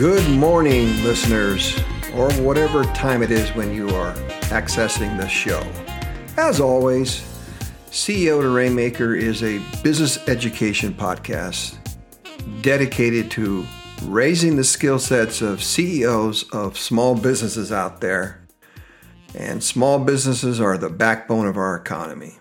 Good morning, listeners, or whatever time it is when you are accessing the show. As always, CEO to Rainmaker is a business education podcast dedicated to raising the skill sets of CEOs of small businesses out there. And small businesses are the backbone of our economy.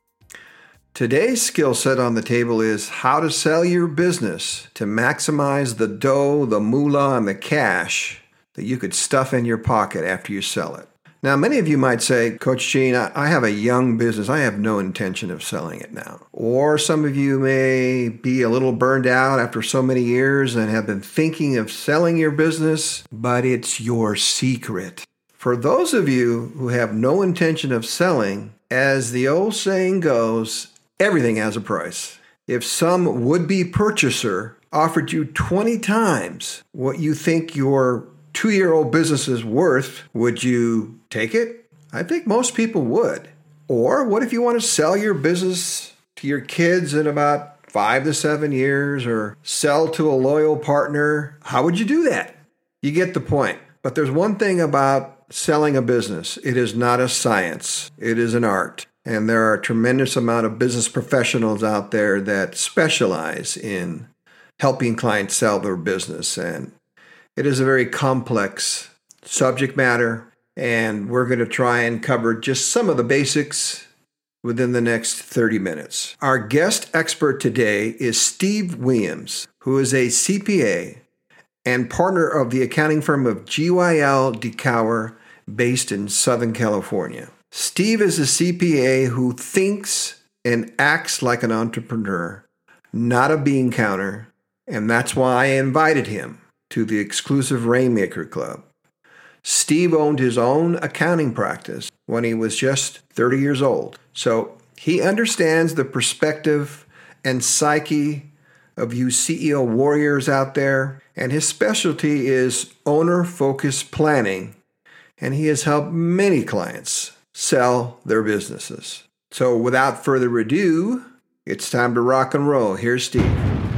Today's skill set on the table is how to sell your business to maximize the dough, the moolah, and the cash that you could stuff in your pocket after you sell it. Now, many of you might say, Coach Gene, I have a young business. I have no intention of selling it now. Or some of you may be a little burned out after so many years and have been thinking of selling your business, but it's your secret. For those of you who have no intention of selling, as the old saying goes, everything has a price. If some would-be purchaser offered you 20 times what you think your 2-year-old business is worth, would you take it? I think most people would. Or what if you want to sell your business to your kids in about 5 to 7 years, or sell to a loyal partner? How would you do that? You get the point. But there's one thing about selling a business. It is not a science. It is an art. And there are a tremendous amount of business professionals out there that specialize in helping clients sell their business. And it is a very complex subject matter. And we're going to try and cover just some of the basics within the next 30 minutes. Our guest expert today is Steve Williams, who is a CPA and partner of the accounting firm of GYL DeCauer, based in Southern California. Steve is a CPA who thinks and acts like an entrepreneur, not a bean counter, and that's why I invited him to the exclusive Rainmaker Club. Steve owned his own accounting practice when he was just 30 years old, so he understands the perspective and psyche of you CEO warriors out there, and his specialty is owner-focused planning, and he has helped many clients sell their businesses. So without further ado, it's time to rock and roll. Here's Steve.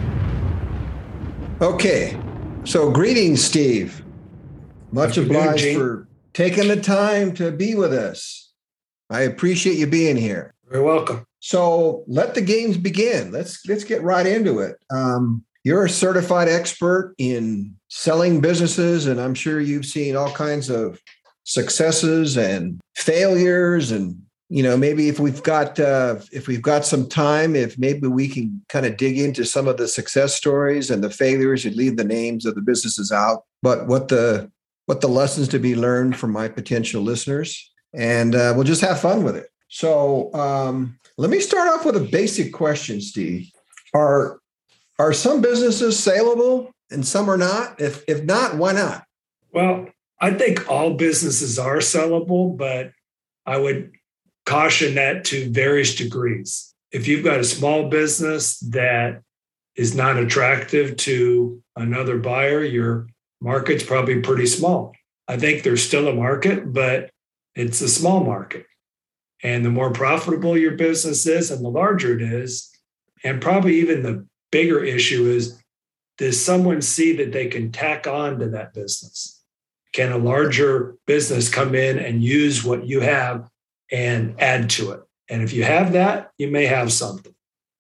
Okay, so greetings, Steve. Much obliged for taking the time to be with us. I appreciate you being here. You're welcome. So let the games begin. Let's get right into it. You're a certified expert in selling businesses, and I'm sure you've seen all kinds of successes and failures, and maybe if we've got some time, if maybe we can kind of dig into some of the success stories and the failures and leave the names of the businesses out, but what the lessons to be learned from my potential listeners, and we'll just have fun with it. So let me start off with a basic question, Steve. Are some businesses saleable and some are not? If not, why not? Well, I think all businesses are sellable, but I would caution that to various degrees. If you've got a small business that is not attractive to another buyer, your market's probably pretty small. I think there's still a market, but it's a small market. And the more profitable your business is and the larger it is, and probably even the bigger issue is, does someone see that they can tack on to that business? Can a larger business come in and use what you have and add to it? And if you have that, you may have something.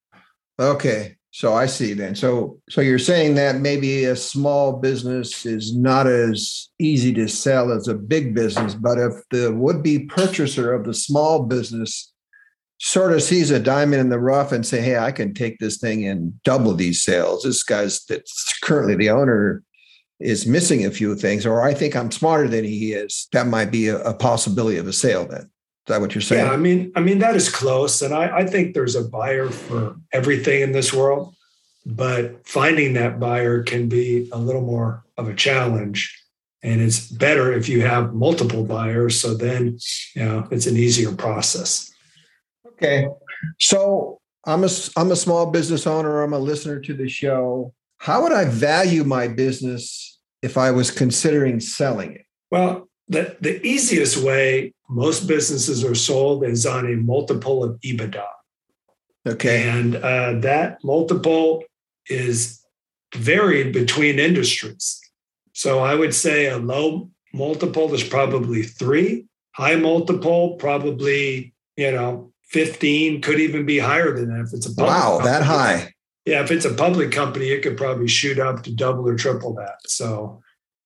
Okay, so I see then. So you're saying that maybe a small business is not as easy to sell as a big business, but if the would-be purchaser of the small business sort of sees a diamond in the rough and say, hey, I can take this thing and double these sales. This guy's that's currently the owner is missing a few things, or I think I'm smarter than he is. That might be a possibility of a sale then. Is that what you're saying? Yeah, I mean that is close. And I think there's a buyer for everything in this world, but finding that buyer can be a little more of a challenge. And it's better if you have multiple buyers. So then, it's an easier process. Okay. So I'm a small business owner. I'm a listener to the show. How would I value my business if I was considering selling it? Well, the easiest way most businesses are sold is on a multiple of EBITDA. Okay. And that multiple is varied between industries. So I would say a low multiple is probably 3. High multiple, probably, 15, could even be higher than that if it's a public company. That high. Yeah, if it's a public company, it could probably shoot up to double or triple that. So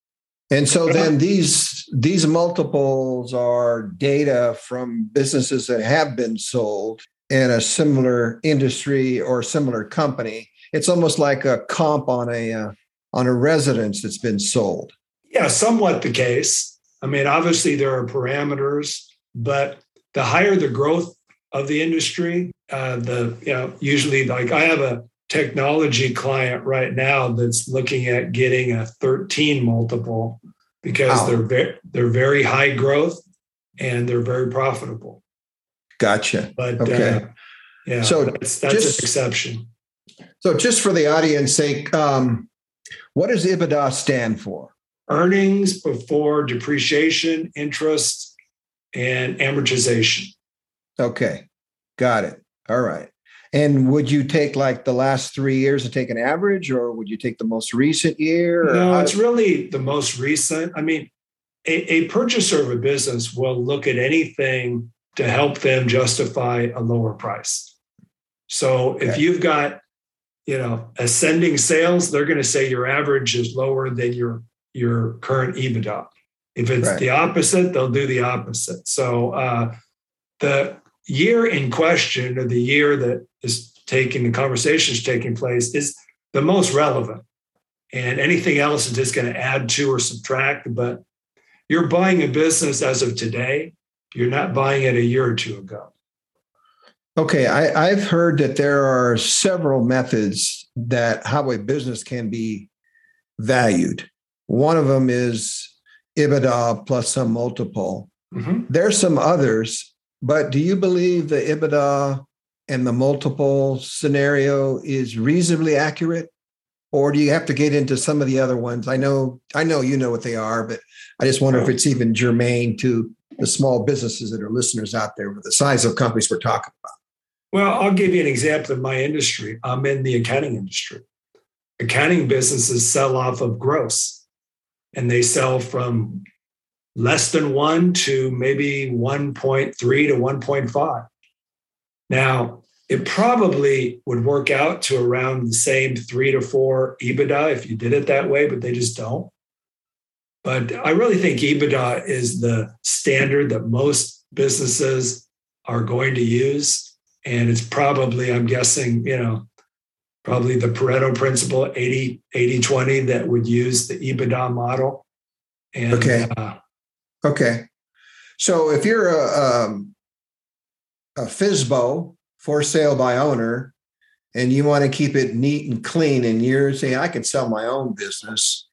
then these multiples are data from businesses that have been sold in a similar industry or similar company. It's almost like a comp on a residence that's been sold. Yeah, somewhat the case. I mean, obviously there are parameters, but the higher the growth of the industry, usually, like I have a technology client right now that's looking at getting a 13 multiple because they're very high growth and they're very profitable. Gotcha. But okay. So that's an exception. So just for the audience sake, what does EBITDA stand for? Earnings before depreciation, interest, and amortization. Okay. Got it. All right. And would you take like the last 3 years and take an average, or would you take the most recent year? No, it's really the most recent. I mean, a purchaser of a business will look at anything to help them justify a lower price. So if you've got, ascending sales, they're going to say your average is lower than your current EBITDA. If it's the opposite, they'll do the opposite. So the year in question, or the year that the conversation is taking place, is the most relevant. And anything else is just going to add to or subtract. But you're buying a business as of today. You're not buying it a year or two ago. Okay. I've heard that there are several methods that how a business can be valued. One of them is EBITDA plus some multiple. Mm-hmm. There's some others, but do you believe the EBITDA and the multiple scenario is reasonably accurate? Or do you have to get into some of the other ones? I know you know what they are, but I just wonder if it's even germane to the small businesses that are listeners out there with the size of companies we're talking about. Well, I'll give you an example of my industry. I'm in the accounting industry. Accounting businesses sell off of gross, and they sell from less than 1 to maybe 1.3 to 1.5. Now, it probably would work out to around the same 3 to 4 EBITDA if you did it that way, but they just don't. But I really think EBITDA is the standard that most businesses are going to use. And it's probably, I'm guessing, probably the Pareto principle, 80-20, that would use the EBITDA model. And, okay. So if you're a FSBO, for sale by owner, and you want to keep it neat and clean, and you're saying, I can sell my own business.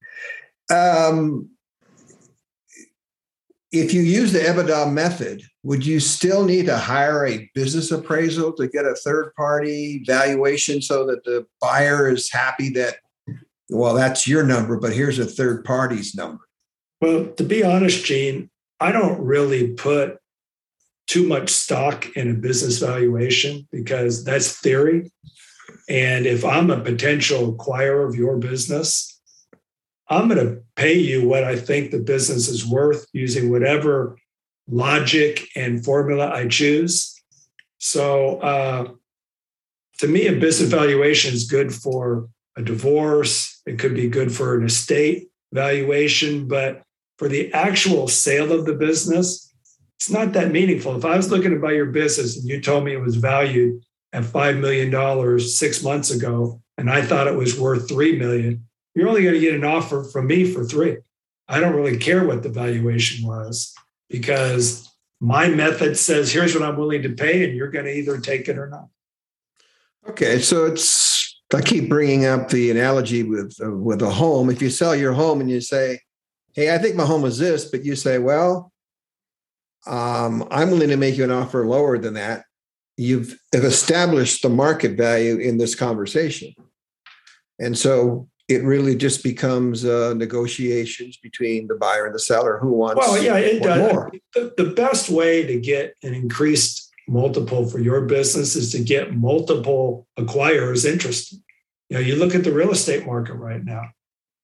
If you use the EBITDA method, would you still need to hire a business appraisal to get a third-party valuation so that the buyer is happy that, well, that's your number, but here's a third party's number? Well, to be honest, Gene, I don't really put too much stock in a business valuation because that's theory. And if I'm a potential acquirer of your business, I'm going to pay you what I think the business is worth using whatever logic and formula I choose. So to me, a business valuation is good for a divorce. It could be good for an estate valuation, but for the actual sale of the business, it's not that meaningful. If I was looking to buy your business and you told me it was valued at $5 million 6 months ago, and I thought it was worth $3 million, you're only going to get an offer from me for $3 million. I don't really care what the valuation was because my method says, here's what I'm willing to pay, and you're going to either take it or not. Okay. So I keep bringing up the analogy with a home. If you sell your home and you say, hey, I think my home is this, but you say, well, I'm willing to make you an offer lower than that. You've established the market value in this conversation. And so it really just becomes negotiations between the buyer and the seller who wants it does. More. The best way to get an increased multiple for your business is to get multiple acquirers interested. You look at the real estate market right now.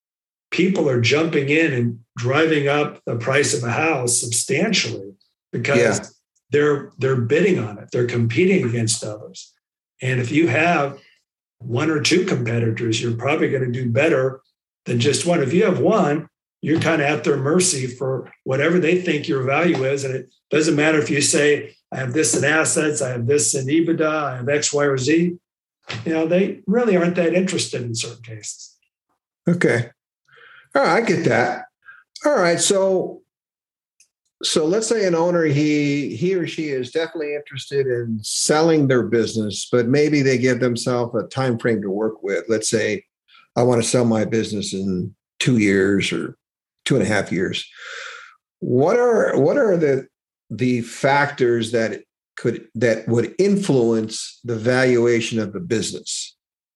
people are jumping in and driving up the price of a house substantially because they're bidding on it. They're competing against others. And if you have one or two competitors, you're probably going to do better than just one. If you have one, you're kind of at their mercy for whatever they think your value is. And it doesn't matter if you say, I have this in assets, I have this in EBITDA, I have X, Y, or Z. They really aren't that interested in certain cases. Okay. All right, I get that. All right. So let's say an owner, he or she is definitely interested in selling their business, but maybe they give themselves a time frame to work with. Let's say I want to sell my business in 2 years or 2.5 years. What are the factors that would influence the valuation of the business?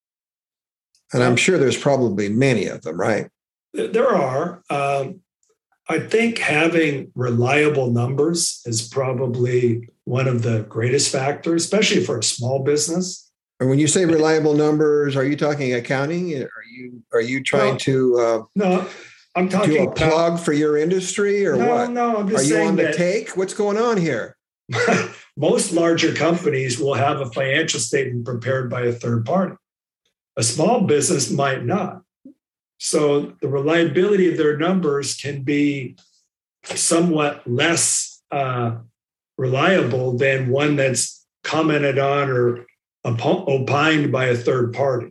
And I'm sure there's probably many of them, right? There are. I think having reliable numbers is probably one of the greatest factors, especially for a small business. And when you say reliable numbers, are you talking accounting? Are you trying to no? I'm talking do a plug for your industry or what? No, I'm just saying. Are you on the that take? What's going on here? Most larger companies will have a financial statement prepared by a third party. A small business might not. So the reliability of their numbers can be somewhat less reliable than one that's commented on or opined by a third party.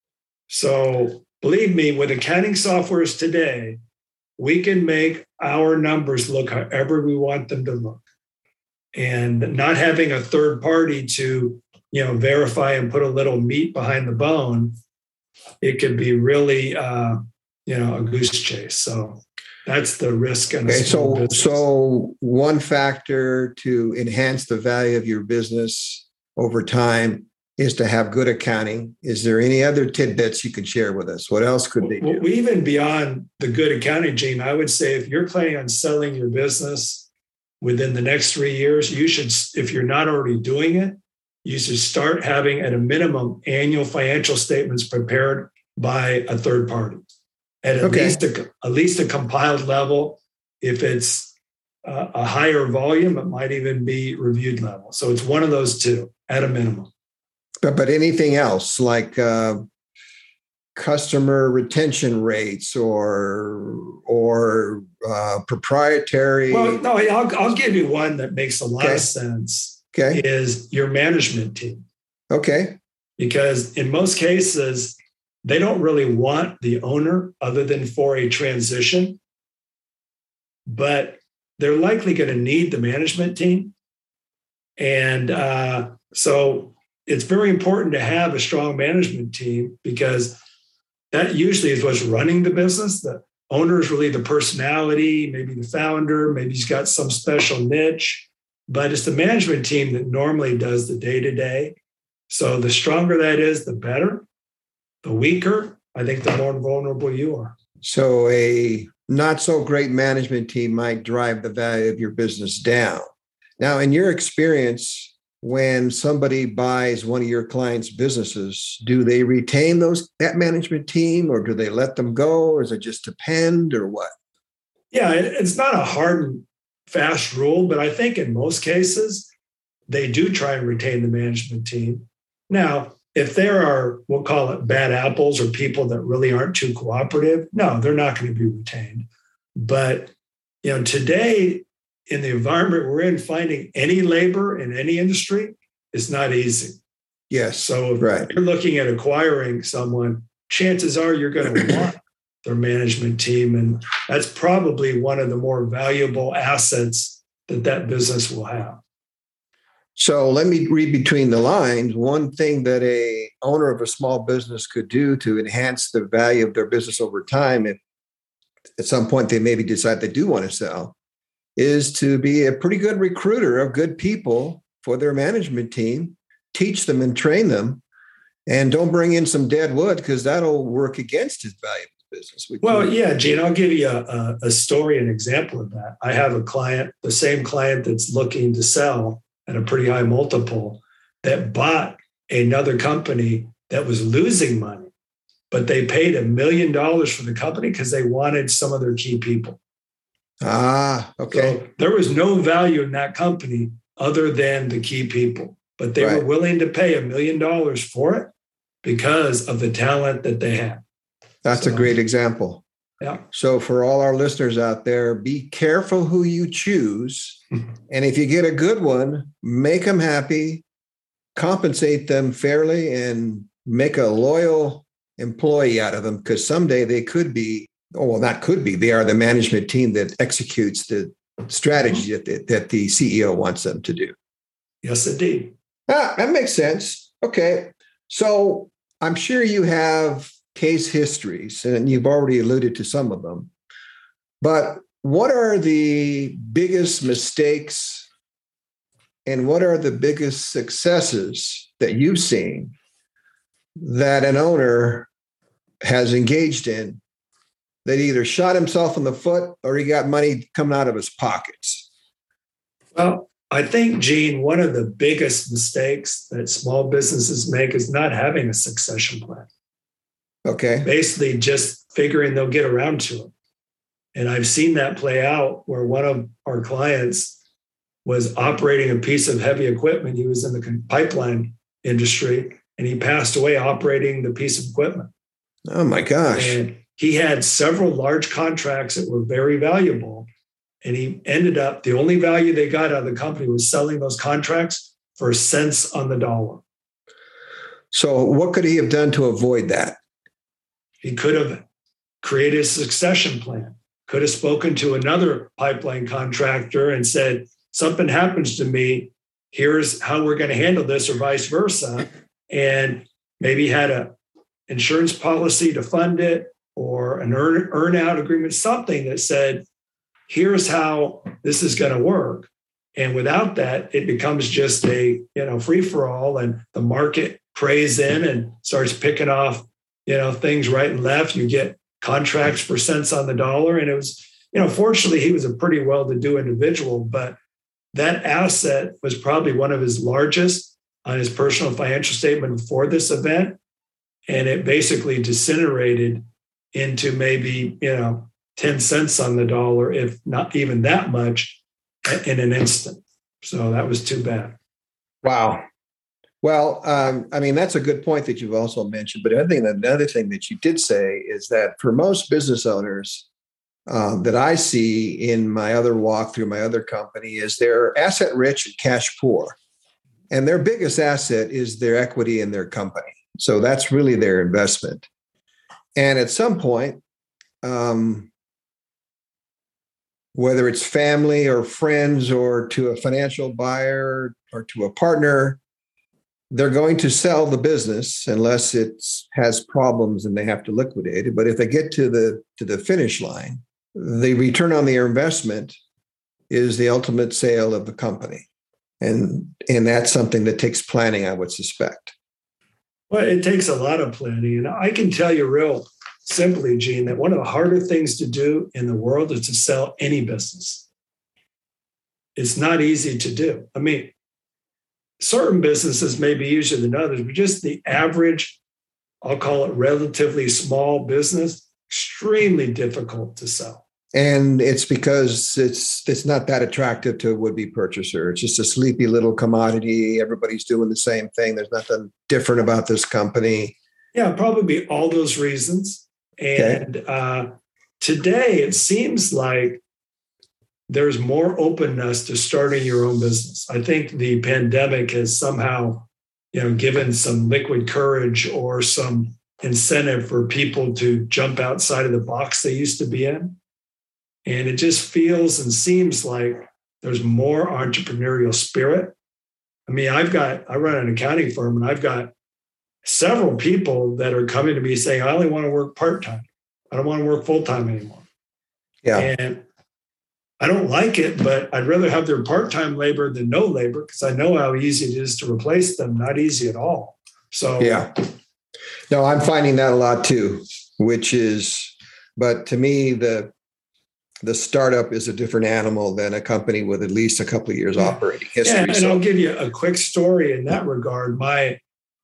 So believe me, with accounting softwares today, we can make our numbers look however we want them to look. And not having a third party to verify and put a little meat behind the bone, it could be really, a goose chase. So that's the risk. Okay, so one factor to enhance the value of your business over time is to have good accounting. Is there any other tidbits you could share with us? What else could they do? Well, even beyond the good accounting, Gene, I would say if you're planning on selling your business within the next 3 years, you should, if you're not already doing it, you should start having at a minimum annual financial statements prepared by a third party at least a compiled level. If it's a higher volume, it might even be reviewed level. So it's one of those two at a minimum. But anything else like customer retention rates or proprietary? Well, no, I'll give you one that makes a lot of sense. Okay, is your management team. Okay, because in most cases they don't really want the owner other than for a transition, but they're likely going to need the management team, and so it's very important to have a strong management team because that usually is what's running the business. The owner is really the personality, maybe the founder, maybe he's got some special niche, but it's the management team that normally does the day-to-day. So the stronger that is, the better. The weaker, I think the more vulnerable you are. So a not so great management team might drive the value of your business down. Now, in your experience, when somebody buys one of your clients' businesses, do they retain that management team or do they let them go? Or does it just depend or what? Yeah, it's not a hard and fast rule, but I think in most cases, they do try and retain the management team. Now, if there are, we'll call it bad apples or people that really aren't too cooperative, no, they're not going to be retained. But, today, in the environment we're in, finding any labor in any industry is not easy. Yes. So if you're looking at acquiring someone, chances are you're going to want their management team. And that's probably one of the more valuable assets that business will have. So let me read between the lines. One thing that a owner of a small business could do to enhance the value of their business over time, if at some point they maybe decide they do want to sell, is to be a pretty good recruiter of good people for their management team, teach them and train them, and don't bring in some dead wood because that'll work against his value of business. Well, yeah, Gene, I'll give you a story, an example of that. I have a client, the same client that's looking to sell at a pretty high multiple, that bought another company that was losing money. but they paid $1 million for the company because they wanted some of their key people. Ah, okay. So there was no value in that company other than the key people, but they were willing to pay $1 million for it because of the talent that they had. That's a great example. Yeah. So for all our listeners out there, be careful who you choose. And if you get a good one, make them happy, compensate them fairly, and make a loyal employee out of them, because someday they could be, they are the management team that executes the strategy that the CEO wants them to do. Yes, indeed. That makes sense. Okay. So I'm sure you have case histories, and you've already alluded to some of them. But what are the biggest mistakes and what are the biggest successes that you've seen that an owner has engaged in that either shot himself in the foot or he got money coming out of his pockets? Well, I think, Gene, one of the biggest mistakes that small businesses make is not having a succession plan. Okay. Basically just figuring they'll get around to it. And I've seen that play out where one of our clients was operating a piece of heavy equipment. He was in the pipeline industry and he passed away operating the piece of equipment. Oh my gosh. And he had several large contracts that were very valuable. And he ended up, the only value they got out of the company was selling those contracts for cents on the dollar. So what could he have done to avoid that? He could have created a succession plan, could have spoken to another pipeline contractor and said, something happens to me, here's how we're going to handle this, or vice versa. And maybe had an insurance policy to fund it, or an earn out agreement, something that said, here's how this is going to work. And without that, it becomes just a free for all, and the market preys in and starts picking off things right and left. You get contracts for cents on the dollar, and it was fortunately he was a pretty well-to-do individual, but that asset was probably one of his largest on his personal financial statement for this event, and it basically disintegrated into maybe 10 cents on the dollar, if not even that much, in an instant. So that was too bad. Wow. Well, that's a good point that you've also mentioned. But I think another thing that you did say is that for most business owners that I see in my other walk through my other company is they're asset rich and cash poor. And their biggest asset is their equity in their company. So that's really their investment. And at some point, whether it's family or friends or to a financial buyer or to a partner, they're going to sell the business unless it has problems and they have to liquidate it. But if they get to the finish line, the return on their investment is the ultimate sale of the company. And that's something that takes planning, I would suspect. Well, it takes a lot of planning. And I can tell you real simply, Gene, that one of the harder things to do in the world is to sell any business. It's not easy to do. I mean, certain businesses may be easier than others, but just the average, I'll call it relatively small business, extremely difficult to sell. And it's because it's not that attractive to a would-be purchaser. It's just a sleepy little commodity. Everybody's doing the same thing. There's nothing different about this company. Yeah, probably all those reasons. And today it seems like there's more openness to starting your own business. I think the pandemic has somehow, given some liquid courage or some incentive for people to jump outside of the box they used to be in. And it just feels and seems like there's more entrepreneurial spirit. I mean, I run an accounting firm, and I've got several people that are coming to me saying, I only want to work part-time. I don't want to work full-time anymore. Yeah. And I don't like it, but I'd rather have their part-time labor than no labor, because I know how easy it is to replace them. Not easy at all. So yeah. No, I'm finding that a lot too, but to me, the startup is a different animal than a company with at least a couple of years operating history. Yeah, and I'll give you a quick story in that regard. My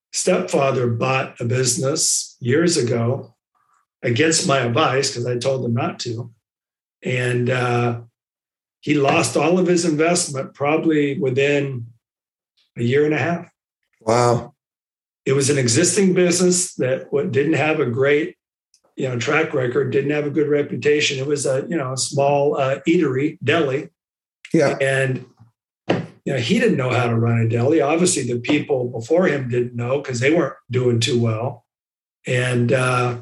stepfather bought a business years ago against my advice because I told him not to. And he lost all of his investment probably within a year and a half. Wow. It was an existing business that didn't have a great, track record, didn't have a good reputation. It was a small eatery, deli. Yeah. And he didn't know how to run a deli. Obviously, the people before him didn't know because they weren't doing too well. And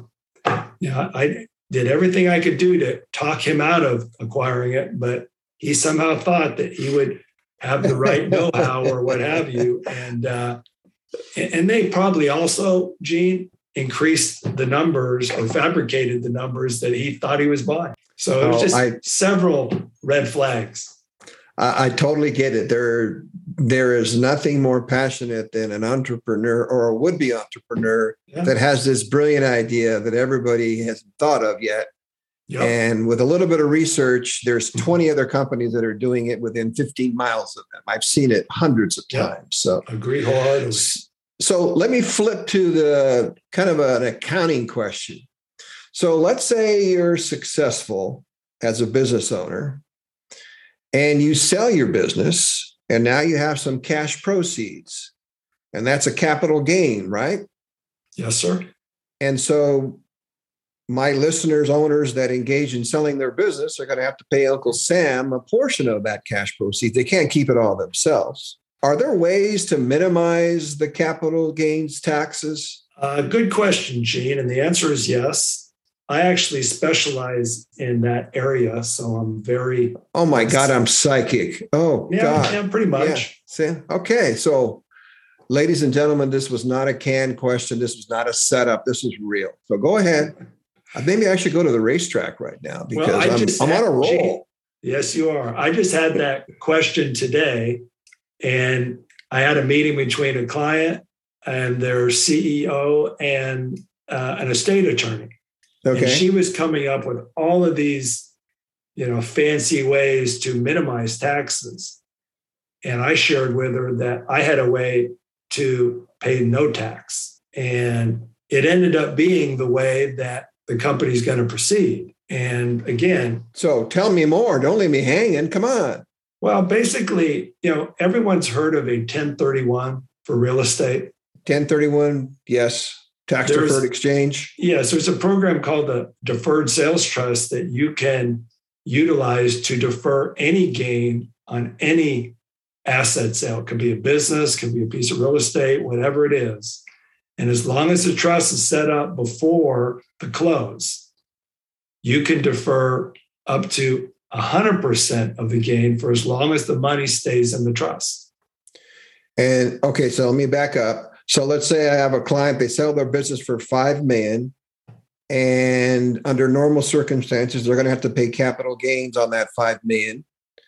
I did everything I could do to talk him out of acquiring it, but he somehow thought that he would have the right know-how or what have you. And they probably also, Gene, increased the numbers or fabricated the numbers that he thought he was buying. So it was just several red flags. I totally get it. There is nothing more passionate than an entrepreneur or a would-be entrepreneur that has this brilliant idea that everybody hasn't thought of yet. Yep. And with a little bit of research, there's 20 other companies that are doing it within 15 miles of them. I've seen it hundreds of times. So agree wholeheartedly. So let me flip to the kind of an accounting question. So let's say you're successful as a business owner and you sell your business and now you have some cash proceeds and that's a capital gain, right? Yes, sir. And so my listeners, owners that engage in selling their business are going to have to pay Uncle Sam a portion of that cash proceeds. They can't keep it all themselves. Are there ways to minimize the capital gains taxes? Good question, Gene. And the answer is yes. I actually specialize in that area. So I'm very... Oh my God, I'm psychic. Oh, God. Yeah, pretty much. Yeah. See? Okay. So ladies and gentlemen, this was not a canned question. This was not a setup. This is real. So go ahead. Maybe I should go to the racetrack right now because I'm on a roll. Gene, yes, you are. I just had that question today. And I had a meeting between a client and their CEO and an estate attorney. Okay. And she was coming up with all of these, fancy ways to minimize taxes. And I shared with her that I had a way to pay no tax. And it ended up being the way that the company's going to proceed. And again... So tell me more. Don't leave me hanging. Come on. Well, basically, everyone's heard of a 1031 for real estate. 1031, yes. Tax deferred exchange. Yes, there's a program called the Deferred Sales Trust that you can utilize to defer any gain on any asset sale. It could be a business, could be a piece of real estate, whatever it is. And as long as the trust is set up before the close, you can defer up to 100% of the gain for as long as the money stays in the trust. And okay, so let me back up. So let's say I have a client, they sell their business for $5 million, and under normal circumstances, they're going to have to pay capital gains on that $5 million.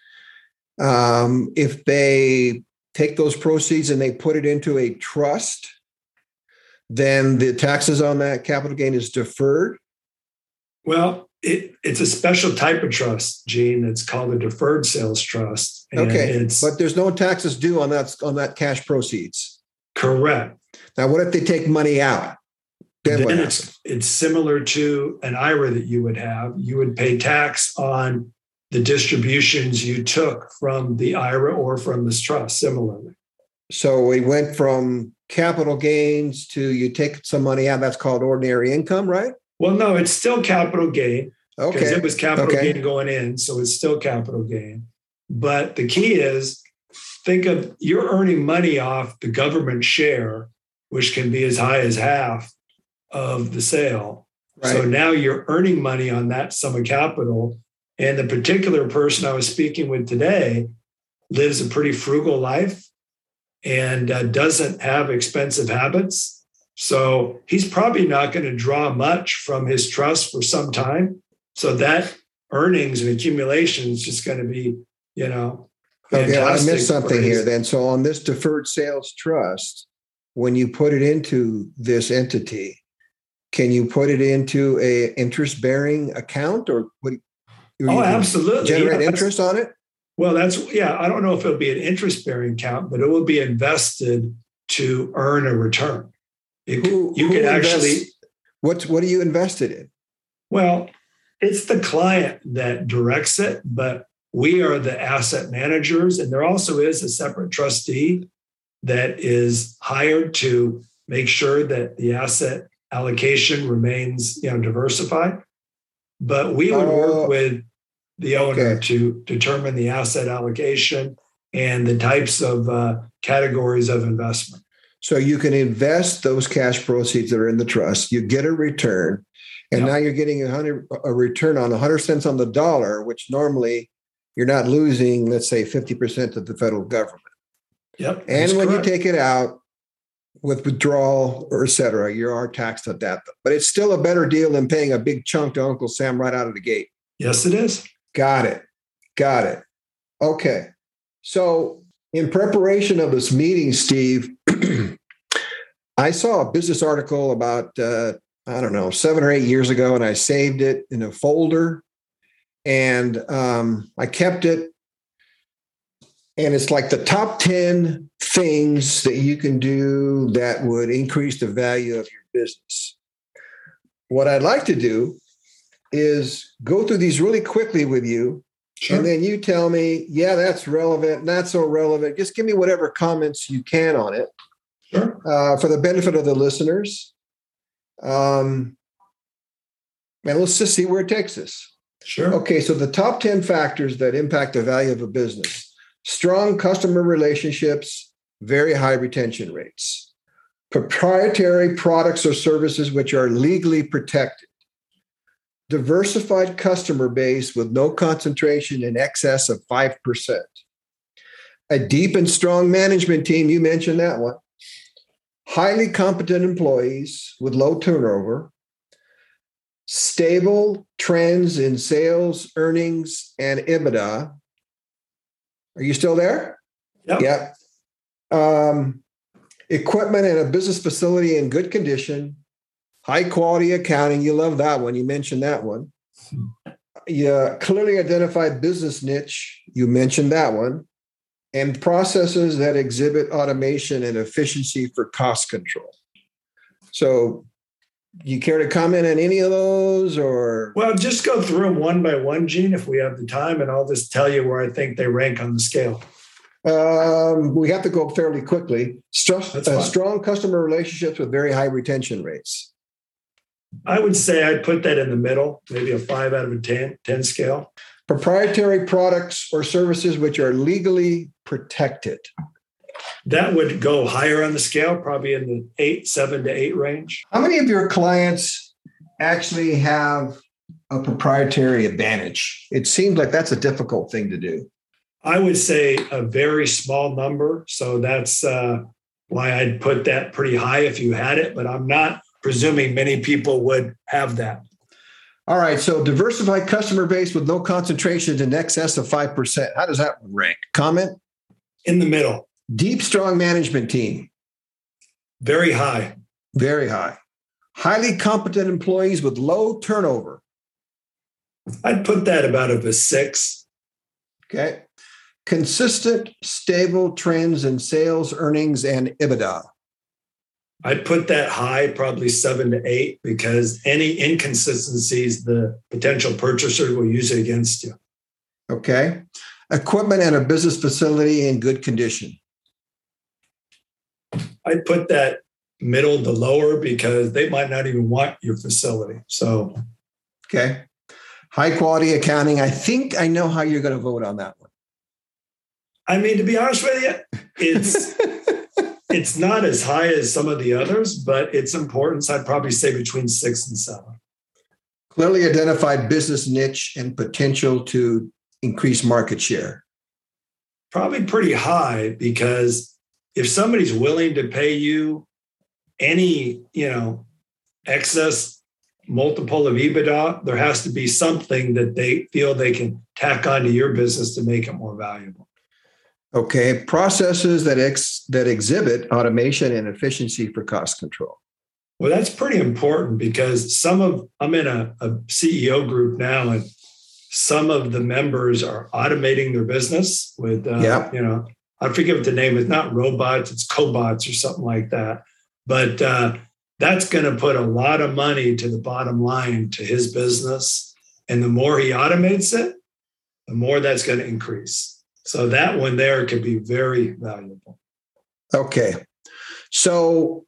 If they take those proceeds and they put it into a trust, then the taxes on that capital gain is deferred. Well, it's a special type of trust, Gene. It's called a deferred sales trust. Okay, but there's no taxes due on that cash proceeds. Correct. Now, what if they take money out? Then it's similar to an IRA that you would have. You would pay tax on the distributions you took from the IRA or from this trust, similarly. So we went from capital gains to you take some money out. That's called ordinary income, right? Well, no, it's still capital gain because it was capital gain going in. So it's still capital gain. But the key is, think of you're earning money off the government share, which can be as high as half of the sale. Right. So now you're earning money on that sum of capital. And the particular person I was speaking with today lives a pretty frugal life and doesn't have expensive habits. So he's probably not going to draw much from his trust for some time. So that earnings and accumulation is just going to be, Okay, I missed something here then. So on this deferred sales trust, when you put it into this entity, can you put it into a interest-bearing account or what? Absolutely. Generate interest on it? Well, I don't know if it'll be an interest-bearing account, but it will be invested to earn a return. You could actually. What are you invested in? Well, it's the client that directs it, but we are the asset managers. And there also is a separate trustee that is hired to make sure that the asset allocation remains, diversified. But we would work with the owner to determine the asset allocation and the types of categories of investment. So you can invest those cash proceeds that are in the trust. You get a return, and now you're getting a return on 100 cents on the dollar, which normally you're not losing, let's say, 50% of the federal government. Yep. And when you take it out with withdrawal or et cetera, you are taxed at that. But it's still a better deal than paying a big chunk to Uncle Sam right out of the gate. Yes, it is. Got it. Okay. So in preparation of this meeting, Steve, I saw a business article about, 7 or 8 years ago, and I saved it in a folder, and I kept it. And it's like the top 10 things that you can do that would increase the value of your business. What I'd like to do is go through these really quickly with you. Sure. And then you tell me, yeah, that's relevant, not so relevant. Just give me whatever comments you can on it. Sure. For the benefit of the listeners. And let's just see where it takes us. Sure. Okay, so the top 10 factors that impact the value of a business. Strong customer relationships, very high retention rates. Proprietary products or services which are legally protected. Diversified customer base with no concentration in excess of 5%. A deep and strong management team, you mentioned that one. Highly competent employees with low turnover. Stable trends in sales, earnings, and EBITDA. Are you still there? Yep. Yeah. Equipment and a business facility in good condition. High quality accounting. You love that one. You mentioned that one. Yeah, clearly identified business niche. You mentioned that one. And processes that exhibit automation and efficiency for cost control. So you care to comment on any of those, or? Well, just go through them one by one, Gene, if we have the time, and I'll just tell you where I think they rank on the scale. We have to go fairly quickly. Strong customer relationships with very high retention rates. I would say I'd put that in the middle, maybe a 5 out of a 10 scale. Proprietary products or services which are legally protected. That would go higher on the scale, probably in the 7 to 8 range. How many of your clients actually have a proprietary advantage? It seems like that's a difficult thing to do. I would say a very small number. So that's why I'd put that pretty high if you had it, but I'm not presuming many people would have that. All right. So diversified customer base with no concentration in excess of 5%. How does that rank? Comment? In the middle. Deep, strong management team. Very high. Very high. Highly competent employees with low turnover. I'd put that about a 6. Okay. Consistent, stable trends in sales, earnings, and EBITDA. I'd put that high, probably 7 to 8, because any inconsistencies, the potential purchaser will use it against you. Okay. Equipment and a business facility in good condition. I'd put that middle to lower because they might not even want your facility. So, okay. High quality accounting. I think I know how you're going to vote on that one. I mean, to be honest with you, it's not as high as some of the others, but its importance, I'd probably say between 6 and 7. Clearly identified business niche and potential to increase market share. Probably pretty high, because if somebody's willing to pay you any, excess multiple of EBITDA, there has to be something that they feel they can tack onto your business to make it more valuable. Okay. Processes that exhibit automation and efficiency for cost control. Well, that's pretty important, because I'm in a CEO group now, and some of the members are automating their business with, I forget what the name is, not robots, it's cobots or something like that. But that's going to put a lot of money to the bottom line to his business. And the more he automates it, the more that's going to increase. So that one there could be very valuable. Okay. So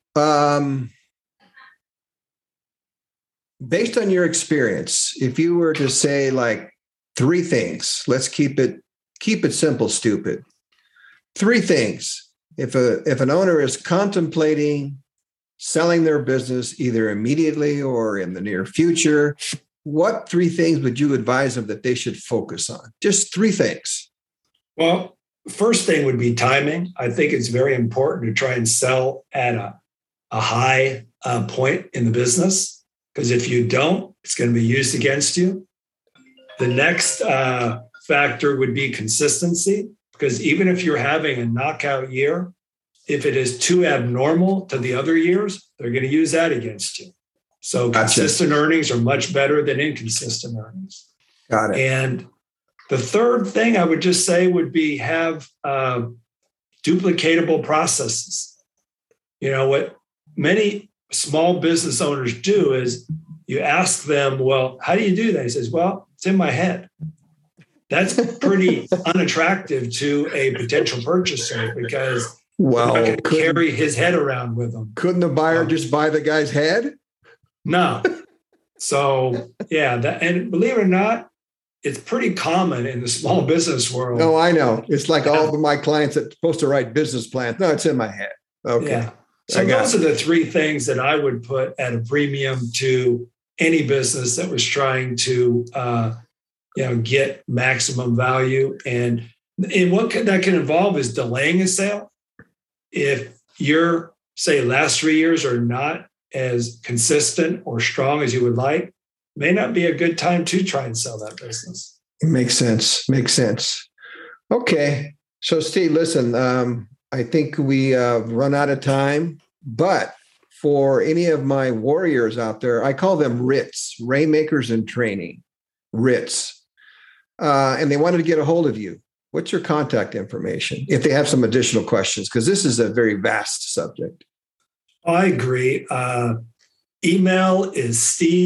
based on your experience, if you were to say like 3 things, let's keep it simple, stupid. 3 things. If an owner is contemplating selling their business either immediately or in the near future, what 3 things would you advise them that they should focus on? Just 3 things. Well, first thing would be timing. I think it's very important to try and sell at a high point in the business, because if you don't, it's going to be used against you. The next factor would be consistency, because even if you're having a knockout year, if it is too abnormal to the other years, they're going to use that against you. So consistent earnings are much better than inconsistent earnings. Got it. And the third thing I would just say would be have duplicatable processes. You know, what many small business owners do is you ask them, well, how do you do that? He says, well, it's in my head. That's pretty unattractive to a potential purchaser, because they're not going to carry his head around with them. Couldn't the buyer just buy the guy's head? No. So, yeah, and believe it or not, it's pretty common in the small business world. No, I know. It's like all of my clients that are supposed to write business plans. No, it's in my head. Okay. Yeah. So those are the 3 things that I would put at a premium to any business that was trying to, get maximum value. And what that can involve is delaying a sale. If your, say, last 3 years are not as consistent or strong as you would like, may not be a good time to try and sell that business. Makes sense. Okay. So Steve, listen, I think we run out of time, but for any of my warriors out there, I call them RITs, Rainmakers in Training, RITs. And they wanted to get a hold of you. What's your contact information if they have some additional questions? Because this is a very vast subject. I agree. Email is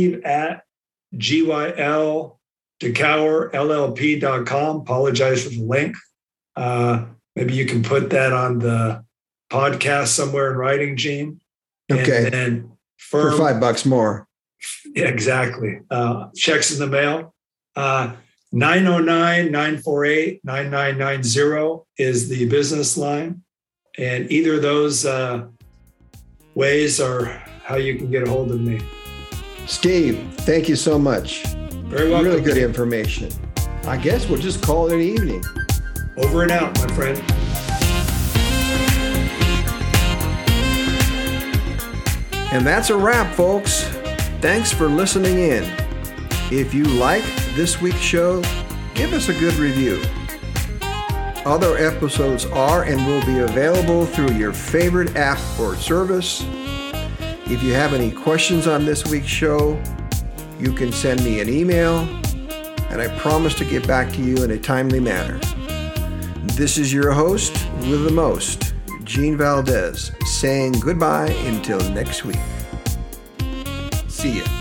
steve@gyldecauerllp.com. Apologize for the link. Maybe you can put that on the podcast somewhere in writing, Gene. Okay. And then for $5 more. Yeah, exactly. Checks in the mail. 909-948-9990 is the business line. And either of those ways are how you can get a hold of me. Steve, thank you so much. Very welcome. Really good information. I guess we'll just call it an evening. Over and out, my friend. And that's a wrap, folks. Thanks for listening in. If you like this week's show, give us a good review. Other episodes are and will be available through your favorite app or service. If you have any questions on this week's show, you can send me an email, and I promise to get back to you in a timely manner. This is your host with the most, Gene Valdez, saying goodbye until next week. See ya.